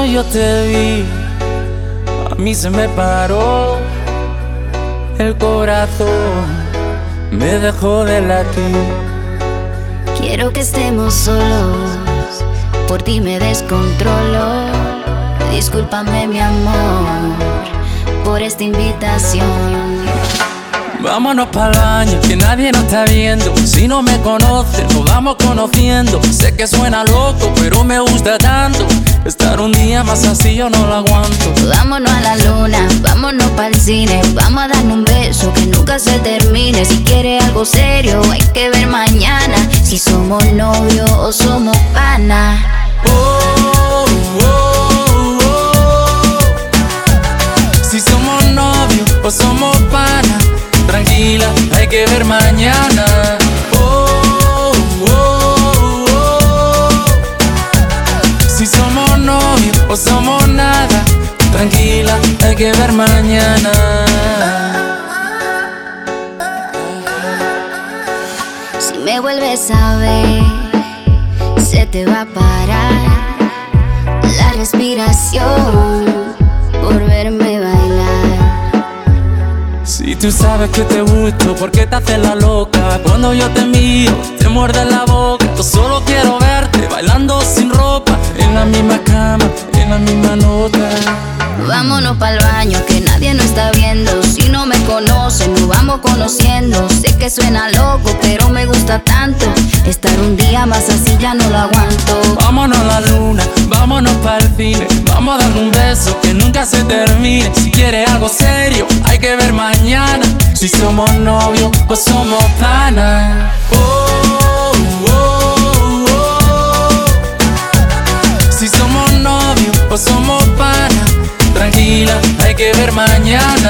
yo te vi, a mí se me paró el corazón, me dejó de latir. Quiero que estemos solos, por ti me descontrolo. Discúlpame mi amor, por esta invitación. Vámonos pa'l baño, que nadie nos está viendo. Si no me conocen, nos vamos conociendo. Sé que suena loco, pero me gusta tanto. Estar un día más así yo no lo aguanto. Vámonos a la luna, vámonos pa'l cine. Vamos a darnos un beso que nunca se termine. Si quieres algo serio, hay que ver mañana si somos novios o somos pana. Si somos novios o somos pana, tranquila, hay que ver mañana. Si somos novios o somos nada, tranquila, hay que ver mañana. Si me vuelves a ver, se te va a parar la respiración por verme bailar. Si tú sabes que te gusto, ¿por qué te haces la loca? Cuando yo te miro, te muerde la boca. Yo solo quiero verte bailando sin ropa, en la misma cama, en la misma nota. Vámonos pa'l baño, que nadie nos está viendo. Si no me conocen, nos vamos conociendo. Sé que suena loco, pero me gusta tanto. Estar un día más así ya no lo aguanto. Vámonos a la luna, vámonos pa'l cine. Vamos a dar un beso que nunca se termine. Si quieres algo serio, hay que ver mañana si somos novios o somos pana. Si somos novios o somos pana, tranquila, hay que ver mañana.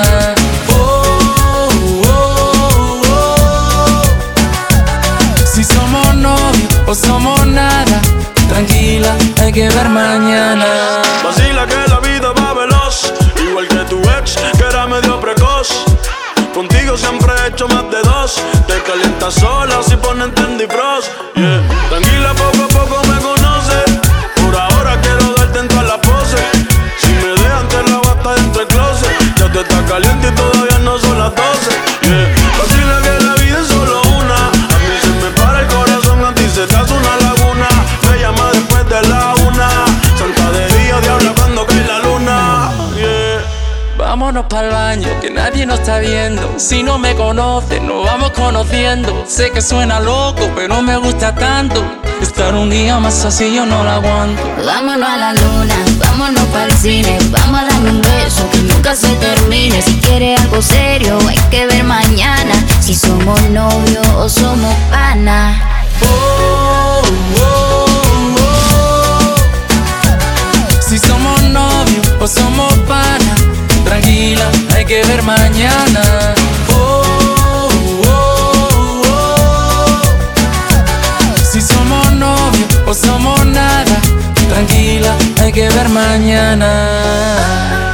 Si somos novios o somos nada, tranquila, hay que ver mañana. Vacila que la vida va veloz, igual que tu ex, que era medio precoz. Contigo siempre he hecho más de dos. Te calientas sola si ponen Trendy Frost, yeah. Tranquila, poco a poco me conoces. Por ahora quiero darte en todas las poses. Si me dejan te la voy a estar dentro del closet. Ya te está caliente y todavía no son las 12, yeah. Vacila que la vida es solo una. A mí se me para el corazón, a ti se te hace una laguna. Me llama después de la 1. Santa de día, diabla cuando cae la luna, yeah. Vámonos pa'l baño, que nadie nos está viendo. Si no me conocen, nos vamos conociendo. Sé que suena loco, pero me gusta tanto. Estar un día más así yo no lo aguanto. Vámonos a la luna, vámonos pa'l cine. Vamos a darme un beso que nunca se termine. Si quieres algo serio, hay que ver mañana si somos novios o somos pana. Si somos novios o somos pana, tranquila, hay que ver mañana. Si somos novios o somos nada, tranquila, hay que ver mañana.